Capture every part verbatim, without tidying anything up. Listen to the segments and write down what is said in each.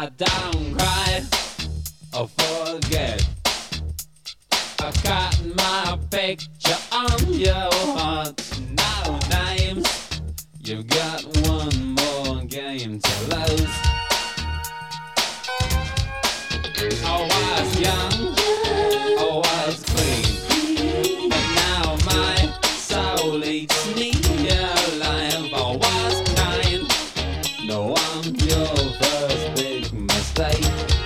I don't cry or forget. I got my picture on your heart. No names. You've got one more game to lose. I was young, I was clean, but now my soul eats me alive. I was kind. No, I'm your first big mistake.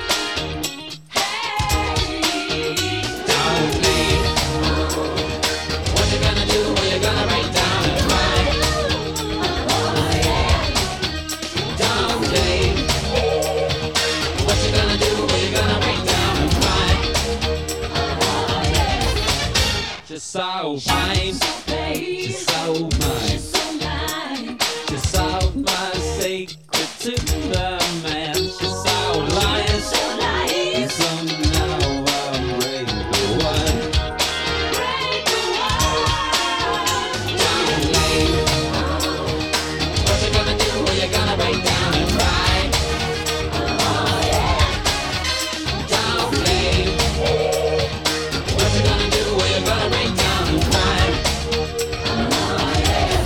Hey, don't leave. What you gonna do when you're gonna break down and cry? Oh yeah. Don't leave. What you gonna do when you're gonna break down and cry? Oh yeah. Just so fine, just so mine. Just solve my secret to the man. She's so lying, so lying. So now I'll break the one. Break the one. Don't leave. What you gonna do when you're gonna break down and cry? Oh yeah. Don't leave. What you gonna do when you're gonna break down and cry? Oh yeah.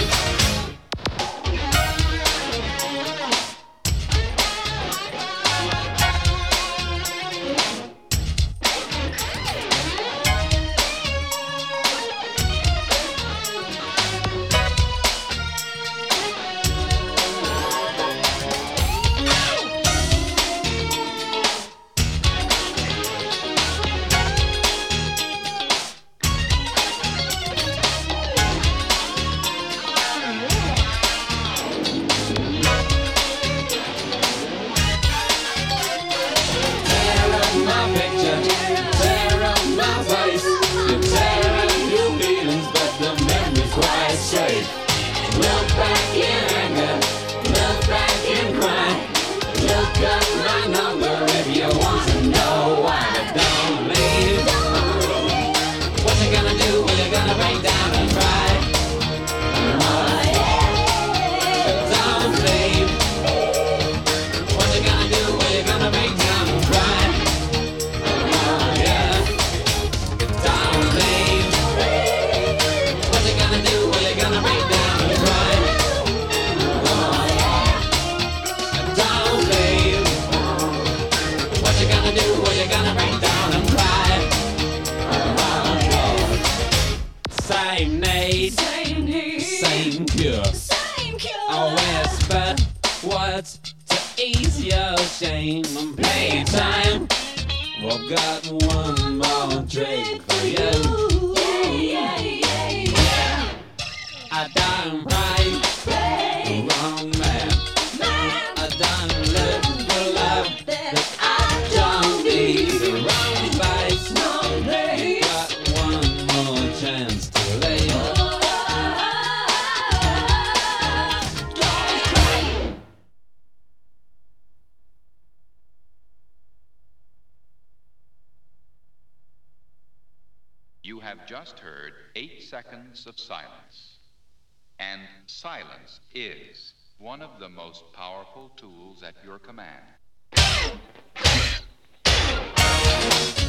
Tear up my picture, tear up my face. You tear up your feelings, but the memory's quite safe. Look back in anger, look back in crime. Look up my number if you want to know why. But don't leave. What you gonna do when you're gonna break down and cry? Oh yeah. Don't leave. What you gonna do when you're gonna break down and cry? Oh yeah. Don't leave. What you gonna do when you're gonna break down and cry? Oh yeah. Don't leave. What you gonna do when you're gonna break down and cry? Oh yeah. Same need, Same need, same cure. same cure. I whisper words to ease your shame and playtime. I've got one more trick for you. Yeah, yeah, yeah, yeah. I done right, the wrong man. I done live for love that I don't need. The wrong face, got one more chance to leave. You have just heard eight seconds of silence. And silence is one of the most powerful tools at your command.